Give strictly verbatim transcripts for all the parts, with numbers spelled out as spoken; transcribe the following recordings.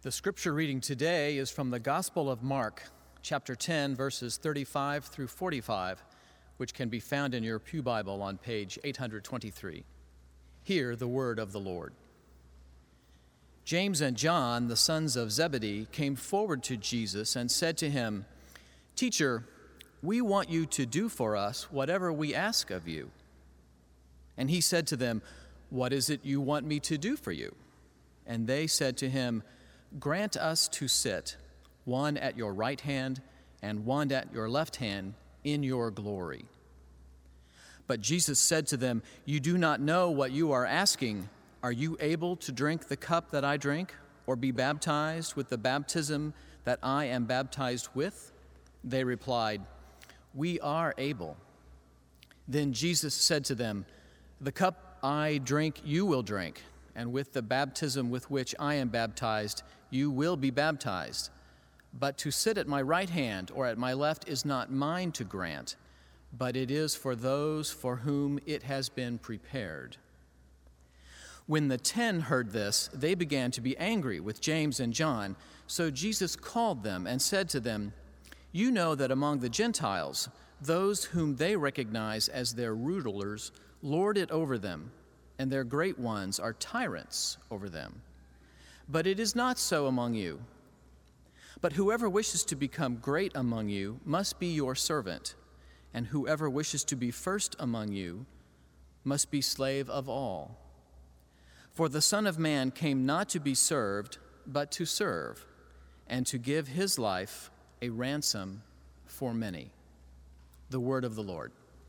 The scripture reading today is from the Gospel of Mark, chapter ten, verses thirty-five through forty-five, which can be found in your Pew Bible on page eight hundred twenty-three. Hear the word of the Lord. James and John, the sons of Zebedee, came forward to Jesus and said to him, "Teacher, we want you to do for us whatever we ask of you." And he said to them, "What is it you want me to do for you?" And they said to him, "Grant us to sit, one at your right hand and one at your left hand, in your glory." But Jesus said to them, "You do not know what you are asking. Are you able to drink the cup that I drink, or be baptized with the baptism that I am baptized with?" They replied, "We are able." Then Jesus said to them, "The cup I drink you will drink, and with the baptism with which I am baptized you will be baptized. But to sit at my right hand or at my left is not mine to grant, but it is for those for whom it has been prepared." When the ten heard this, they began to be angry with James and John. So Jesus called them and said to them, "You know that among the Gentiles, those whom they recognize as their rulers lord it over them, and their great ones are tyrants over them. But it is not so among you. But whoever wishes to become great among you must be your servant, and whoever wishes to be first among you must be slave of all. For the Son of Man came not to be served, but to serve, and to give his life a ransom for many." The word of the Lord.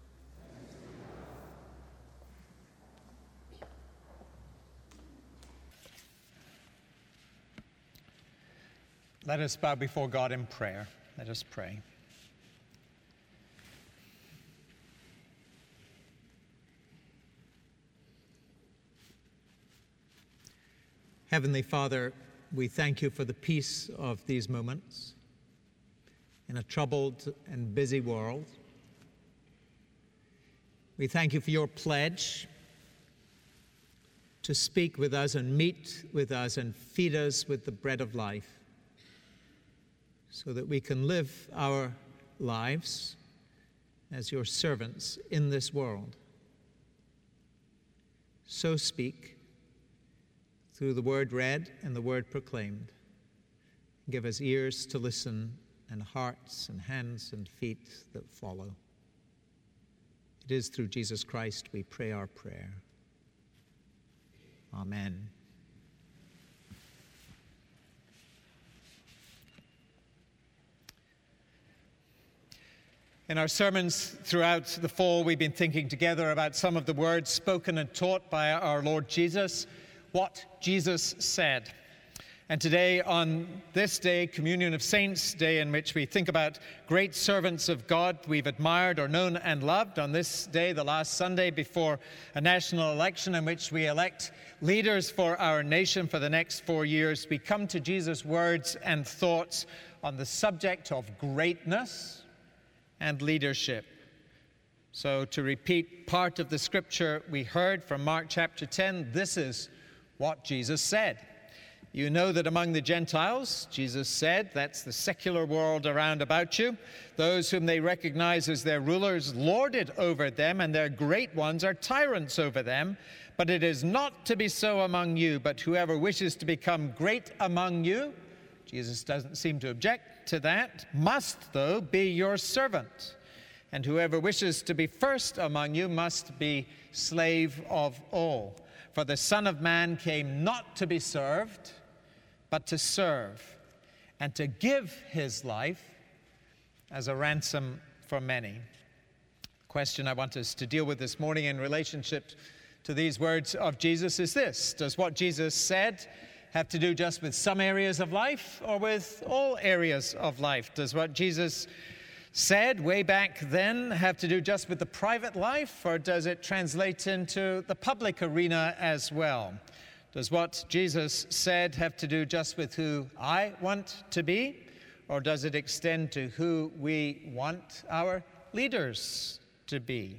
Let us bow before God in prayer. Let us pray. Heavenly Father, we thank you for the peace of these moments in a troubled and busy world. We thank you for your pledge to speak with us and meet with us and feed us with the bread of life, so that we can live our lives as your servants in this world. So speak through the word read and the word proclaimed. Give us ears to listen and hearts and hands and feet that follow. It is through Jesus Christ we pray our prayer. Amen. In our sermons throughout the fall, we've been thinking together about some of the words spoken and taught by our Lord Jesus, what Jesus said. And today, on this day, Communion of Saints, day in which we think about great servants of God we've admired or known and loved, on this day, the last Sunday before a national election in which we elect leaders for our nation for the next four years, we come to Jesus' words and thoughts on the subject of greatness and leadership. So to repeat part of the scripture we heard from Mark chapter ten, this is what Jesus said. "You know that among the Gentiles," Jesus said, that's the secular world around about you, "those whom they recognize as their rulers lord it over them, and their great ones are tyrants over them. But it is not to be so among you, but whoever wishes to become great among you," Jesus doesn't seem to object to that, "must, though, be your servant. And whoever wishes to be first among you must be slave of all. For the Son of Man came not to be served, but to serve, and to give his life as a ransom for many." The question I want us to deal with this morning in relationship to these words of Jesus is this: does what Jesus said have to do just with some areas of life or with all areas of life? Does what Jesus said way back then have to do just with the private life, or does it translate into the public arena as well? Does what Jesus said have to do just with who I want to be, or does it extend to who we want our leaders to be?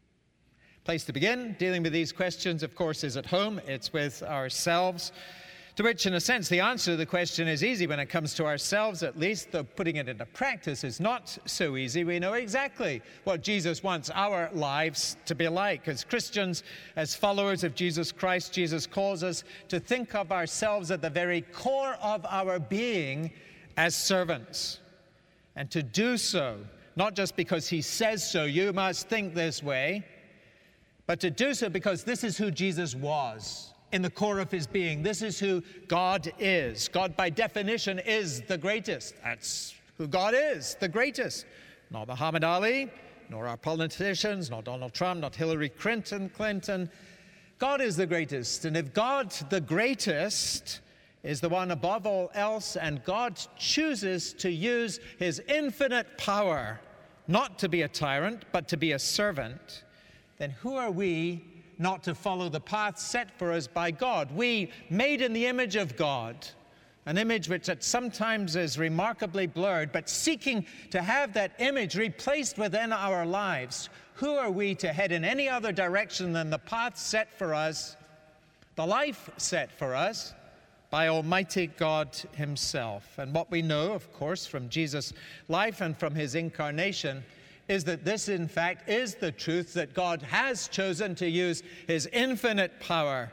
Place to begin dealing with these questions, of course, is at home. It's with ourselves. To which, in a sense, the answer to the question is easy when it comes to ourselves, at least, though putting it into practice is not so easy. We know exactly what Jesus wants our lives to be like. As Christians, as followers of Jesus Christ, Jesus calls us to think of ourselves at the very core of our being as servants. And to do so, not just because he says so, you must think this way, but to do so because this is who Jesus was. In the core of his being, this is who God is. God, by definition, is the greatest. That's who God is, the greatest. Not Muhammad Ali, nor our politicians, not Donald Trump, not Hillary Clinton. Clinton. God is the greatest. And if God, the greatest, is the one above all else, and God chooses to use his infinite power, not to be a tyrant, but to be a servant, then who are we not to follow the path set for us by God? We, made in the image of God, an image which at sometimes is remarkably blurred, but seeking to have that image replaced within our lives, who are we to head in any other direction than the path set for us, the life set for us by Almighty God himself? And what we know, of course, from Jesus' life and from his incarnation is that this, in fact, is the truth, that God has chosen to use his infinite power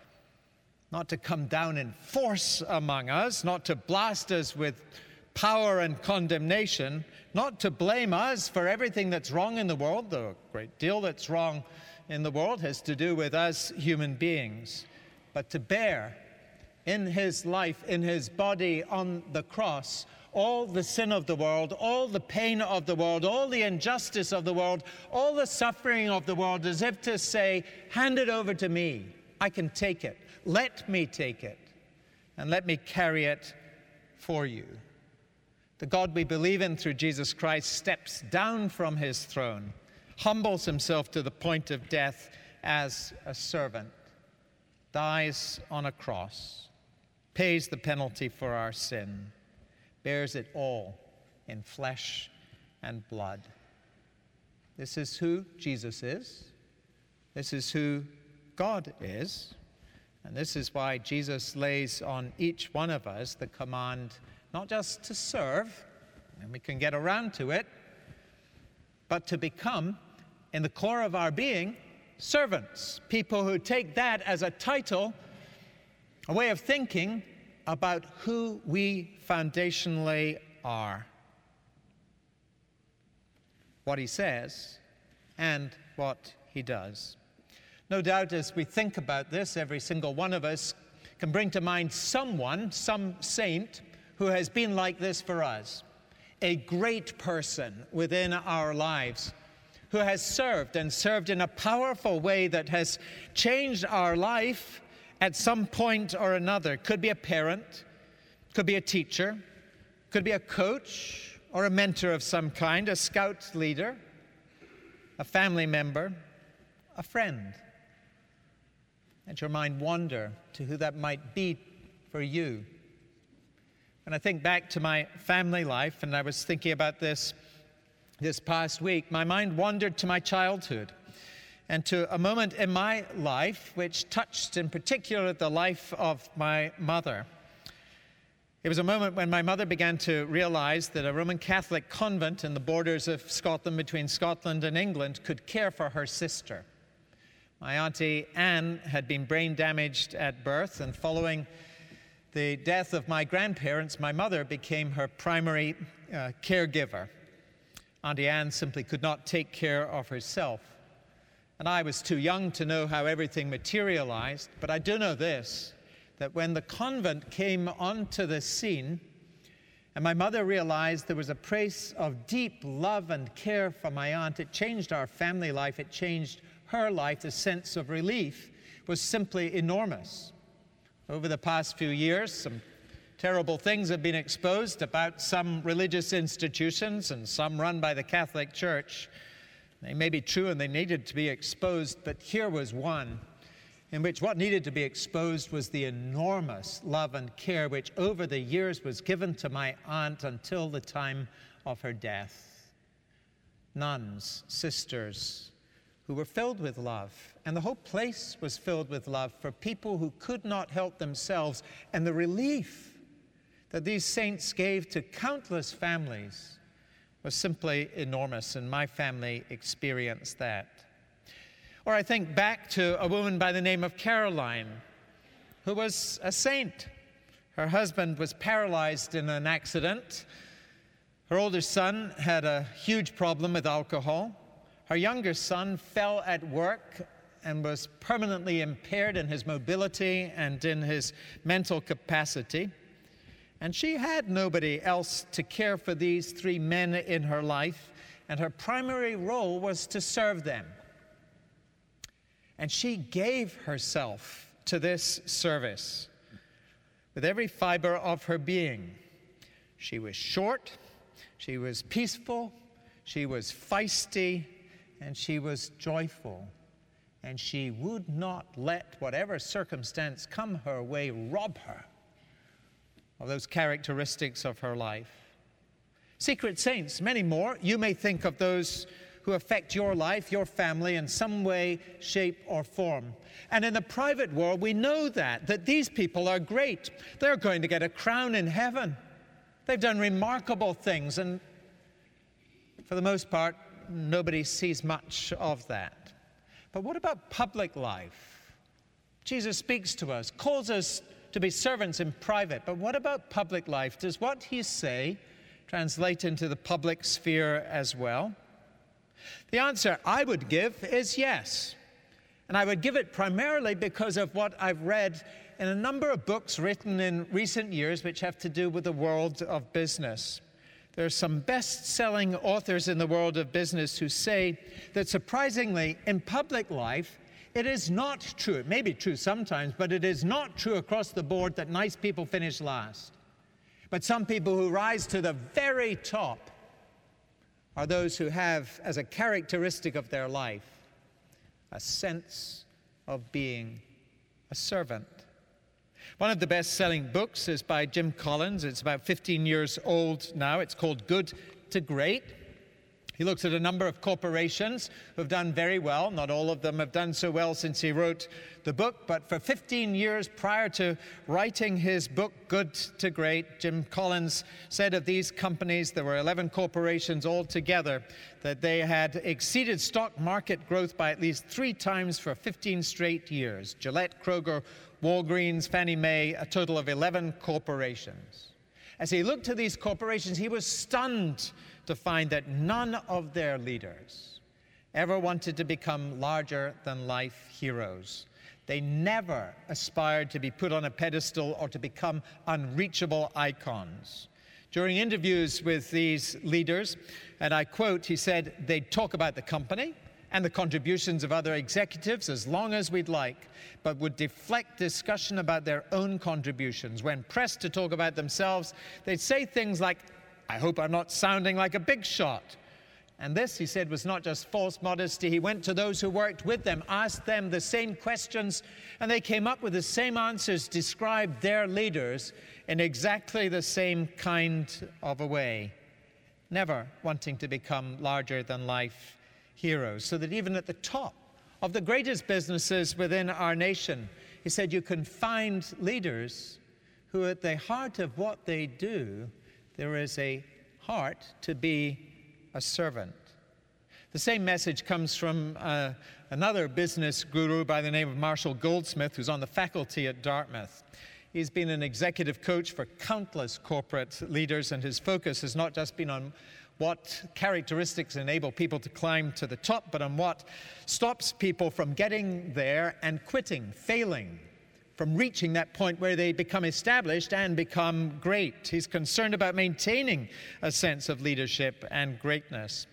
not to come down in force among us, not to blast us with power and condemnation, not to blame us for everything that's wrong in the world, though a great deal that's wrong in the world has to do with us human beings, but to bear in his life, in his body on the cross, all the sin of the world, all the pain of the world, all the injustice of the world, all the suffering of the world, as if to say, hand it over to me. I can take it. Let me take it. And let me carry it for you. The God we believe in through Jesus Christ steps down from his throne, humbles himself to the point of death as a servant, dies on a cross, pays the penalty for our sin, bears it all in flesh and blood. This is who Jesus is. This is who God is. And this is why Jesus lays on each one of us the command not just to serve, and we can get around to it, but to become, in the core of our being, servants. People who take that as a title, a way of thinking about who we foundationally are, what he says, and what he does. No doubt as we think about this, every single one of us can bring to mind someone, some saint, who has been like this for us. A great person within our lives who has served and served in a powerful way that has changed our life at some point or another. Could be a parent, could be a teacher, could be a coach or a mentor of some kind, a scout leader, a family member, a friend. Let your mind wander to who that might be for you. When I think back to my family life, and I was thinking about this this past week, my mind wandered to my childhood and to a moment in my life which touched in particular the life of my mother. It was a moment when my mother began to realize that a Roman Catholic convent in the borders of Scotland, between Scotland and England, could care for her sister. My auntie Anne had been brain damaged at birth, and following the death of my grandparents, my mother became her primary uh, caregiver. Auntie Anne simply could not take care of herself. And I was too young to know how everything materialized, but I do know this, that when the convent came onto the scene, and my mother realized there was a place of deep love and care for my aunt, it changed our family life, it changed her life. The sense of relief was simply enormous. Over the past few years, some terrible things have been exposed about some religious institutions, and some run by the Catholic Church. They may be true and they needed to be exposed, but here was one in which what needed to be exposed was the enormous love and care which over the years was given to my aunt until the time of her death. Nuns, sisters, who were filled with love. And the whole place was filled with love for people who could not help themselves. And the relief that these saints gave to countless families was simply enormous, and my family experienced that. Or I think back to a woman by the name of Caroline, who was a saint. Her husband was paralyzed in an accident. Her older son had a huge problem with alcohol. Her younger son fell at work and was permanently impaired in his mobility and in his mental capacity. And she had nobody else to care for these three men in her life, and her primary role was to serve them. And she gave herself to this service with every fiber of her being. She was short, she was peaceful, she was feisty, and she was joyful. And she would not let whatever circumstance come her way rob her of those characteristics of her life. Secret saints, many more. You may think of those who affect your life, your family, in some way, shape, or form. And in the private world, we know that, that these people are great. They're going to get a crown in heaven. They've done remarkable things, and for the most part, nobody sees much of that. But what about public life? Jesus speaks to us, calls us to be servants in private, but what about public life? Does what he say translate into the public sphere as well? The answer I would give is yes. And I would give it primarily because of what I've read in a number of books written in recent years which have to do with the world of business. There are some best-selling authors in the world of business who say that surprisingly, in public life, it is not true. It may be true sometimes, but it is not true across the board that nice people finish last. But some people who rise to the very top are those who have, as a characteristic of their life, a sense of being a servant. One of the best-selling books is by Jim Collins. It's about fifteen years old now. It's called Good to Great. He looks at a number of corporations who have done very well. Not all of them have done so well since he wrote the book, but for fifteen years prior to writing his book, Good to Great, Jim Collins said of these companies, there were eleven corporations altogether, that they had exceeded stock market growth by at least three times for fifteen straight years. Gillette, Kroger, Walgreens, Fannie Mae, a total of eleven corporations. As he looked at these corporations, he was stunned to find that none of their leaders ever wanted to become larger-than-life heroes. They never aspired to be put on a pedestal or to become unreachable icons. During interviews with these leaders, and I quote, he said, they'd talk about the company and the contributions of other executives as long as we'd like, but would deflect discussion about their own contributions. When pressed to talk about themselves, they'd say things like, I hope I'm not sounding like a big shot. And this, he said, was not just false modesty. He went to those who worked with them, asked them the same questions, and they came up with the same answers, described their leaders in exactly the same kind of a way, never wanting to become larger-than-life heroes. So that even at the top of the greatest businesses within our nation, he said, you can find leaders who at the heart of what they do, there is a heart to be a servant. The same message comes from uh, another business guru by the name of Marshall Goldsmith, who's on the faculty at Dartmouth. He's been an executive coach for countless corporate leaders, and his focus has not just been on what characteristics enable people to climb to the top, but on what stops people from getting there and quitting, failing, from reaching that point where they become established and become great. He's concerned about maintaining a sense of leadership and greatness.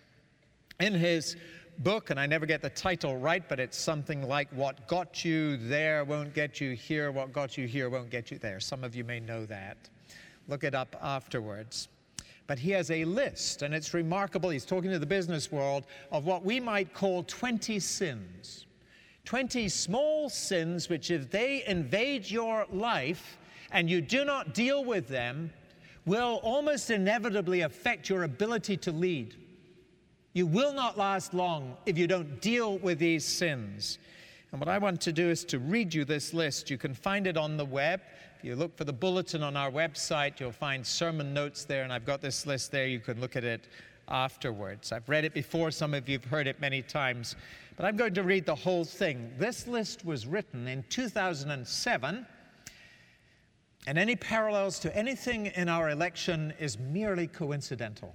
In his book, and I never get the title right, but it's something like, What Got You There Won't Get You Here, What Got You Here Won't Get You There. Some of you may know that. Look it up afterwards. But he has a list, and it's remarkable. He's talking to the business world of what we might call twenty sins. twenty small sins which, if they invade your life and you do not deal with them, will almost inevitably affect your ability to lead. You will not last long if you don't deal with these sins. And what I want to do is to read you this list. You can find it on the web. If you look for the bulletin on our website, you'll find sermon notes there, and I've got this list there. You can look at it afterwards. I've read it before. Some of you have heard it many times. But I'm going to read the whole thing. This list was written in two thousand seven, and any parallels to anything in our election is merely coincidental.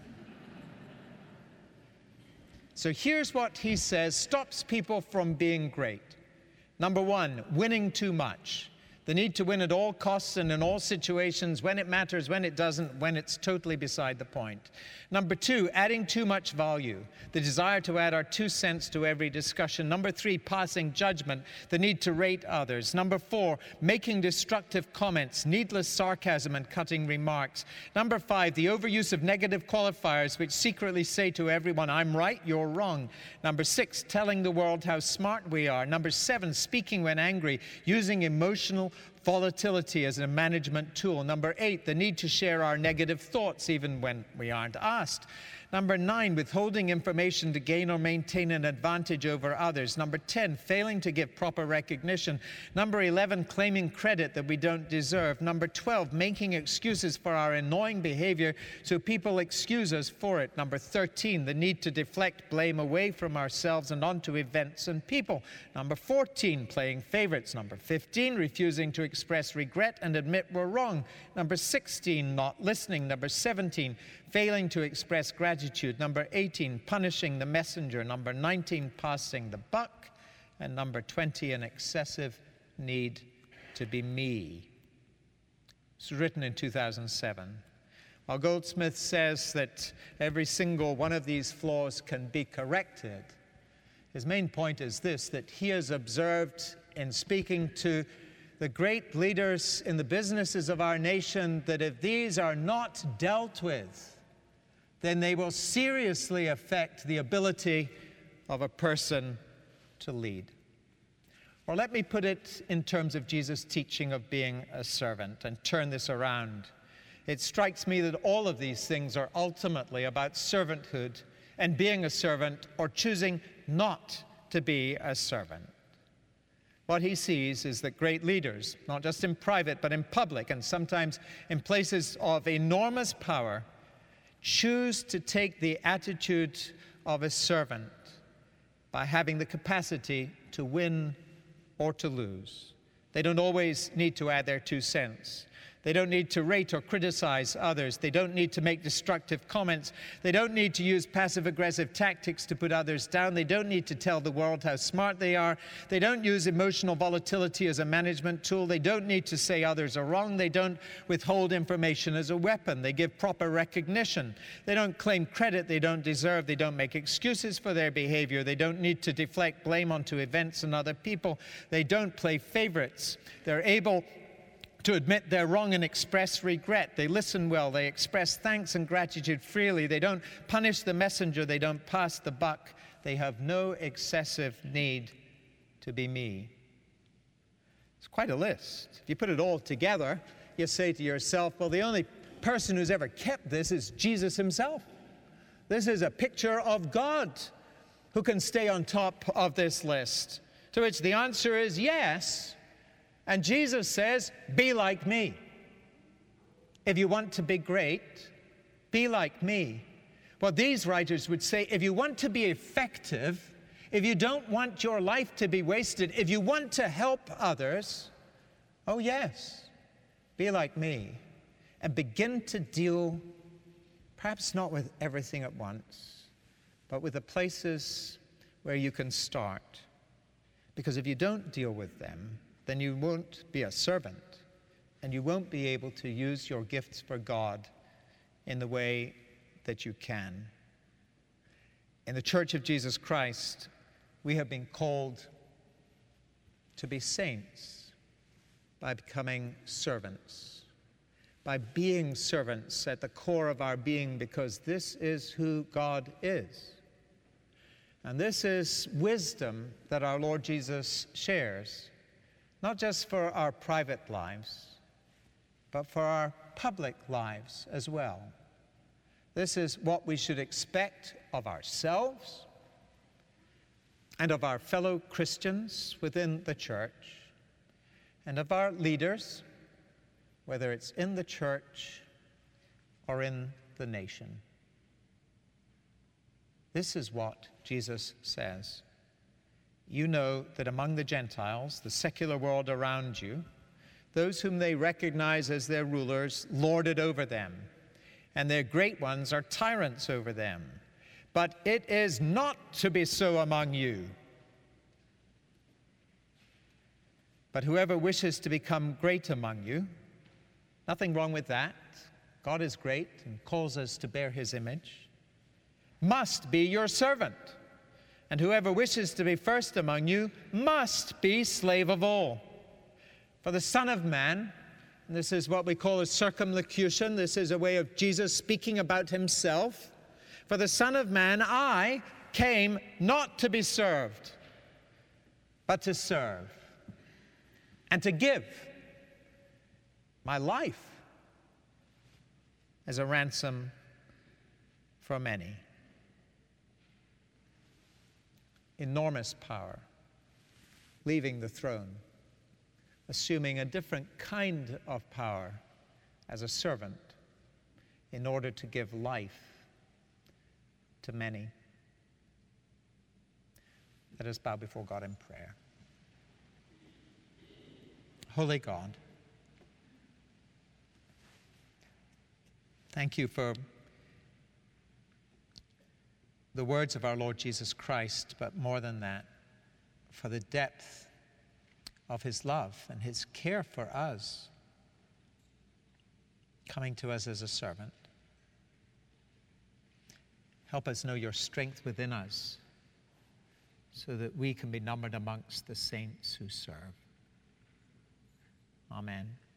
So here's what he says stops people from being great. Number one, winning too much. The need to win at all costs and in all situations, when it matters, when it doesn't, when it's totally beside the point. Number two, adding too much value. The desire to add our two cents to every discussion. Number three, passing judgment. The need to rate others. Number four, making destructive comments, needless sarcasm and cutting remarks. Number five, the overuse of negative qualifiers which secretly say to everyone, I'm right, you're wrong. Number six, telling the world how smart we are. Number seven, speaking when angry, using emotional volatility as a management tool. Number eight, the need to share our negative thoughts even when we aren't asked. Number nine, withholding information to gain or maintain an advantage over others. Number ten, failing to give proper recognition. Number eleven, claiming credit that we don't deserve. Number twelve, making excuses for our annoying behavior so people excuse us for it. Number thirteen, the need to deflect blame away from ourselves and onto events and people. Number fourteen, playing favorites. Number fifteen, refusing to express regret and admit we're wrong. Number sixteen, not listening. Number seventeen, failing to express gratitude. Number eighteen, punishing the messenger. Number nineteen, passing the buck. And number twenty, an excessive need to be me. It's written in two thousand seven. While Goldsmith says that every single one of these flaws can be corrected, his main point is this, that he has observed in speaking to the great leaders in the businesses of our nation that if these are not dealt with, then they will seriously affect the ability of a person to lead. Or let me put it in terms of Jesus' teaching of being a servant and turn this around. It strikes me that all of these things are ultimately about servanthood and being a servant or choosing not to be a servant. What he sees is that great leaders, not just in private but in public and sometimes in places of enormous power, choose to take the attitude of a servant by having the capacity to win or to lose. They don't always need to add their two cents. They don't need to rate or criticize others. They don't need to make destructive comments. They don't need to use passive-aggressive tactics to put others down. They don't need to tell the world how smart they are. They don't use emotional volatility as a management tool. They don't need to say others are wrong. They don't withhold information as a weapon. They give proper recognition. They don't claim credit they don't deserve. They don't make excuses for their behavior. They don't need to deflect blame onto events and other people. They don't play favorites. They're able to admit they're wrong and express regret. They listen well. They express thanks and gratitude freely. They don't punish the messenger. They don't pass the buck. They have no excessive need to be me. It's quite a list. If you put it all together, you say to yourself, well, the only person who's ever kept this is Jesus himself. This is a picture of God who can stay on top of this list. To which the answer is yes. And Jesus says, be like me. If you want to be great, be like me. Well, these writers would say, if you want to be effective, if you don't want your life to be wasted, if you want to help others, oh yes, be like me. And begin to deal, perhaps not with everything at once, but with the places where you can start. Because if you don't deal with them, then you won't be a servant, and you won't be able to use your gifts for God in the way that you can. In the Church of Jesus Christ, we have been called to be saints by becoming servants, by being servants at the core of our being, because this is who God is. And this is wisdom that our Lord Jesus shares, not just for our private lives, but for our public lives as well. This is what we should expect of ourselves and of our fellow Christians within the church and of our leaders, whether it's in the church or in the nation. This is what Jesus says. You know that among the Gentiles, the secular world around you, those whom they recognize as their rulers lord it over them, and their great ones are tyrants over them. But it is not to be so among you. But whoever wishes to become great among you, nothing wrong with that. God is great and calls us to bear his image, must be your servant. And whoever wishes to be first among you must be slave of all. For the Son of Man, and this is what we call a circumlocution, this is a way of Jesus speaking about himself. For the Son of Man, I came not to be served, but to serve, and to give my life as a ransom for many. Enormous power, leaving the throne, assuming a different kind of power as a servant in order to give life to many. Let us bow before God in prayer. Holy God, thank you for the words of our Lord Jesus Christ, but more than that, for the depth of his love and his care for us, coming to us as a servant. Help us know your strength within us so that we can be numbered amongst the saints who serve. Amen.